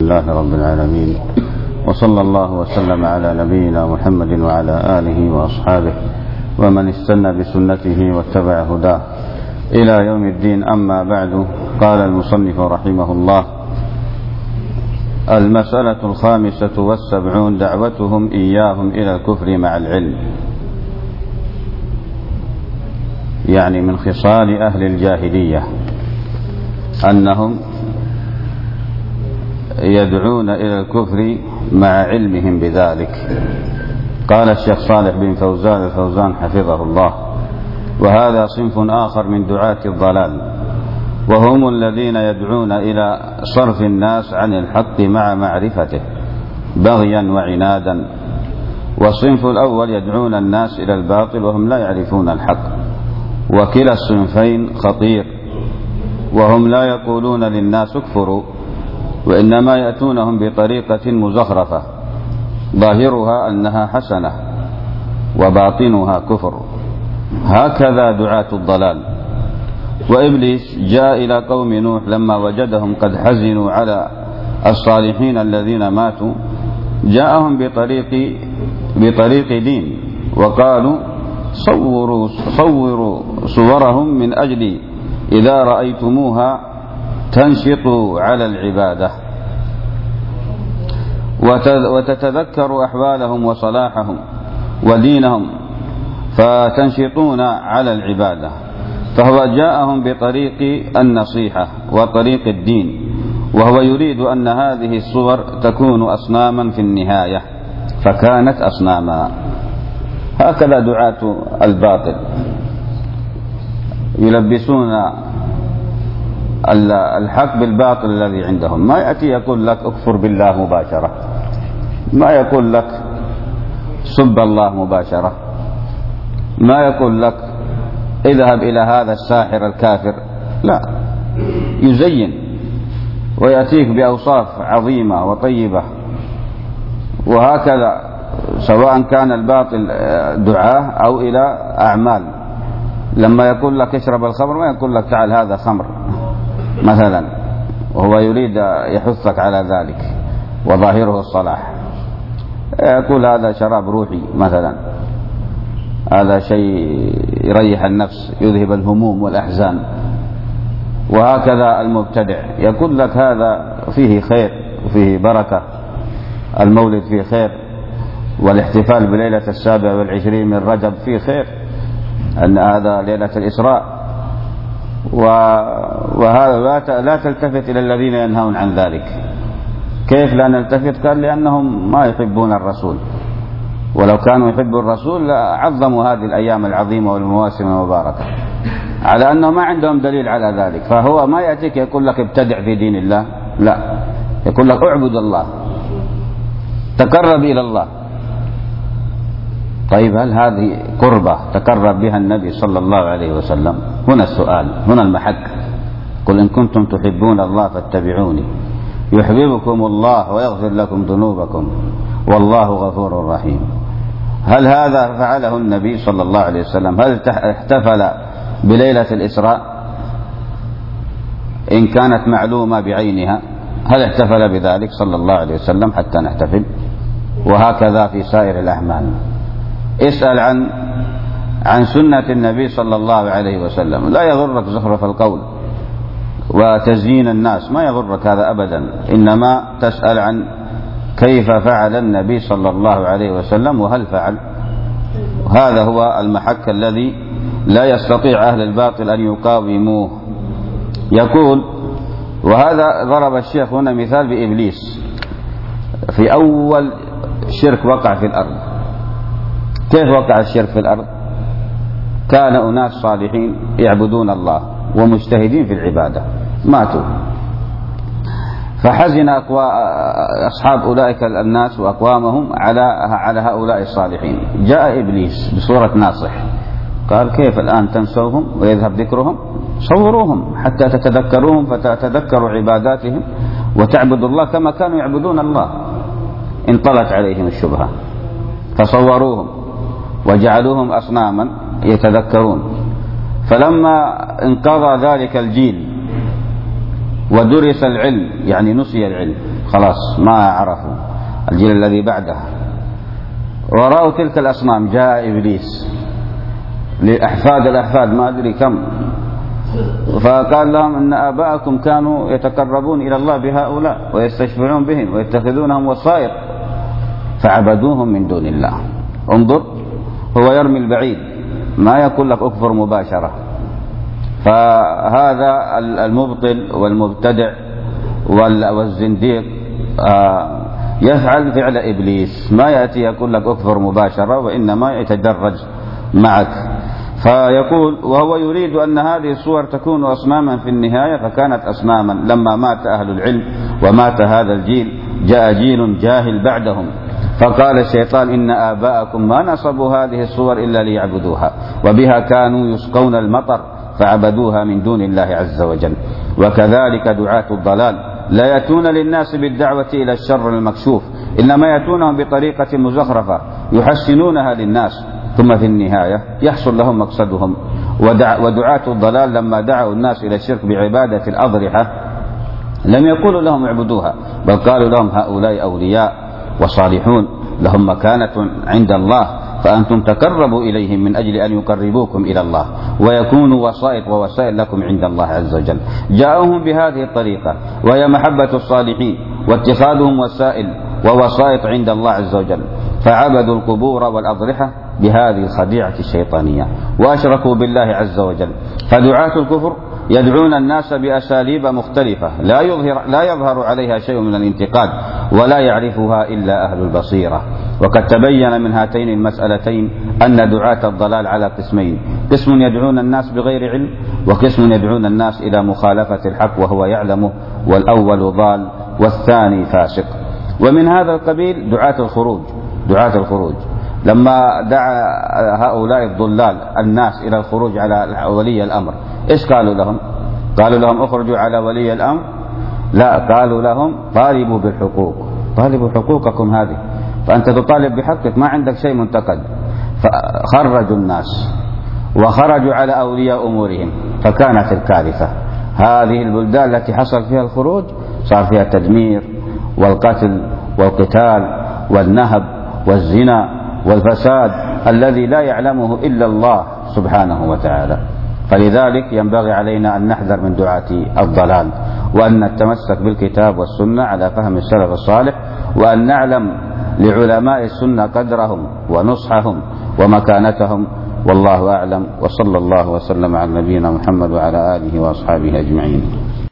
لله رب العالمين، وصلى الله وسلم على نبينا محمد وعلى آله وأصحابه ومن استنى بسنته واتبع هداه إلى يوم الدين. أما بعد، قال المصنف رحمه الله: المسألة 75 دعوتهم إياهم إلى الكفر مع العلم. يعني من خصال أهل الجاهلية أنهم يدعون إلى الكفر مع علمهم بذلك. قال الشيخ صالح بن فوزان الفوزان حفظه الله: وهذا صنف آخر من دعاة الضلال، وهم الذين يدعون إلى صرف الناس عن الحق مع معرفته بغيا وعنادا. والصنف الأول يدعون الناس إلى الباطل وهم لا يعرفون الحق، وكلا الصنفين خطير، وهم لا يقولون للناس اكفروا، وإنما يأتونهم بطريقة مزخرفة ظاهرها أنها حسنة وباطنها كفر. هكذا دعاة الضلال. وإبليس جاء إلى قوم نوح لما وجدهم قد حزنوا على الصالحين الذين ماتوا، جاءهم بطريق دين، وقالوا صوروا صورهم من أجل إذا رأيتموها تنشطوا على العبادة وتتذكروا أحوالهم وصلاحهم ودينهم فتنشطون على العبادة. فهو جاءهم بطريق النصيحة وطريق الدين، وهو يريد أن هذه الصور تكون أصناما في النهاية، فكانت أصناما. هكذا دعاة الباطل يلبسون الحق بالباطل الذي عندهم. ما يأتي يقول لك اكفر بالله مباشرة، ما يقول لك سب الله مباشرة، ما يقول لك اذهب إلى هذا الساحر الكافر، لا، يزين ويأتيك بأوصاف عظيمة وطيبة. وهكذا سواء كان الباطل دعاه أو إلى أعمال. لما يقول لك اشرب الخمر ما يقول لك تعال هذا خمر مثلا، وهو يريد يحثك على ذلك وظاهره الصلاح. يقول هذا شراب روحي مثلا، هذا شيء يريح النفس يذهب الهموم والأحزان. وهكذا المبتدع يقول لك هذا فيه خير وفيه بركة، المولد فيه خير، والاحتفال بليلة 27 من رجب فيه خير، أن هذا ليلة الإسراء. وهذا لا تلتفت إلى الذين ينهون عن ذلك. كيف لا نلتفت؟ قال لأنهم ما يحبون الرسول، ولو كانوا يحبوا الرسول لعظموا هذه الأيام العظيمة والمواسم المباركة، على أنه ما عندهم دليل على ذلك. فهو ما يأتيك يقول لك ابتدع في دين الله، لا، يقول لك اعبد الله، تقرب إلى الله. طيب هل هذه قربة تقرب بها النبي صلى الله عليه وسلم؟ هنا السؤال، هنا المحك. قل إن كنتم تحبون الله فاتبعوني يحببكم الله ويغفر لكم ذنوبكم والله غفور رحيم. هل هذا فعله النبي صلى الله عليه وسلم؟ هل احتفل بليلة الإسراء إن كانت معلومة بعينها؟ هل احتفل بذلك صلى الله عليه وسلم حتى نحتفل؟ وهكذا في سائر الأعمال. اسأل عن سنة النبي صلى الله عليه وسلم، لا يضرك زخرف القول وتزيين الناس، ما يضرك هذا أبدا، إنما تسأل عن كيف فعل النبي صلى الله عليه وسلم وهل فعل. هذا هو المحك الذي لا يستطيع أهل الباطل أن يقاوموه. يقول: وهذا ضرب الشيخ هنا مثال بإبليس في أول شرك وقع في الأرض. كيف وقع الشرك في الأرض؟ كان أناس صالحين يعبدون الله ومجتهدين في العبادة، ماتوا، فحزن أصحاب أولئك الناس وأقوامهم على هؤلاء الصالحين. جاء إبليس بصورة ناصح، قال: كيف الآن تنسوهم ويذهب ذكرهم؟ صوروهم حتى تتذكروهم فتتذكروا عباداتهم وتعبدوا الله كما كانوا يعبدون الله. انطلت عليهم الشبهة فصوروهم وجعلوهم أصناما يتذكرون. فلما انقضى ذلك الجيل ودرس العلم، يعني نسي العلم، خلاص ما عرفوا الجيل الذي بعده، ورأوا تلك الأصنام. جاء إبليس لأحفاد الأحفاد ما أدري كم، فقال لهم إن آباءكم كانوا يتقربون إلى الله بهؤلاء ويستشفعون بهم ويتخذونهم وسائط فعبدوهم من دون الله. انظر، هو يرمي البعيد، ما يقول لك أكفر مباشرة. فهذا المبطل والمبتدع والزنديق يفعل فعل إبليس، ما يأتي يقول لك أكفر مباشرة، وإنما يتدرج معك. فيقول وهو يريد أن هذه الصور تكون أصناما في النهاية، فكانت أصناما. لما مات أهل العلم ومات هذا الجيل جاء جيل جاهل بعدهم، فقال الشيطان إن آباءكم ما نصبوا هذه الصور إلا ليعبدوها، وبها كانوا يسقون المطر فعبدوها من دون الله عز وجل. وكذلك دعاة الضلال لا يأتون للناس بالدعوة إلى الشر المكشوف، إنما يأتونهم بطريقة مزخرفة يحسنونها للناس، ثم في النهاية يحصل لهم مقصدهم. ودعاة الضلال لما دعوا الناس إلى الشرك بعبادة الأضرحة لم يقولوا لهم اعبدوها، بل قالوا لهم هؤلاء أولياء وصالحون لهم مكانة عند الله، فأنتم تقربوا إليهم من أجل أن يقربوكم إلى الله ويكونوا وسائط ووسائل لكم عند الله عز وجل. جاءوهم بهذه الطريقة، وهي محبة الصالحين واتخاذهم وسائل ووسائط عند الله عز وجل، فعبدوا القبور والأضرحة بهذه الخديعة الشيطانية وأشركوا بالله عز وجل. فدعاة الكفر يدعون الناس بأساليب مختلفة لا يظهر عليها شيء من الانتقاد ولا يعرفها إلا أهل البصيرة. وقد تبين من هاتين المسألتين أن دعاة الضلال على قسمين: قسم يدعون الناس بغير علم، وقسم يدعون الناس إلى مخالفة الحق وهو يعلمه، والأول ضال والثاني فاسق. ومن هذا القبيل دعاة الخروج لما دعا هؤلاء الضلال الناس إلى الخروج على ولي الأمر، إيش قالوا لهم؟ قالوا لهم اخرجوا على ولي الأمر؟ لا، قالوا لهم طالبوا بالحقوق، طالبوا حقوقكم هذه، فأنت تطالب بحقك، ما عندك شيء منتقد. فخرجوا الناس وخرجوا على أولياء أمورهم، فكانت الكارثة. هذه البلدان التي حصل فيها الخروج صار فيها التدمير والقتل والقتال والنهب والزنا والفساد الذي لا يعلمه إلا الله سبحانه وتعالى. فلذلك ينبغي علينا أن نحذر من دعاة الضلال، وأن نتمسك بالكتاب والسنة على فهم السلف الصالح، وأن نعلم لعلماء السنة قدرهم ونصحهم ومكانتهم. والله أعلم، وصلى الله وسلم على نبينا محمد وعلى آله وأصحابه أجمعين.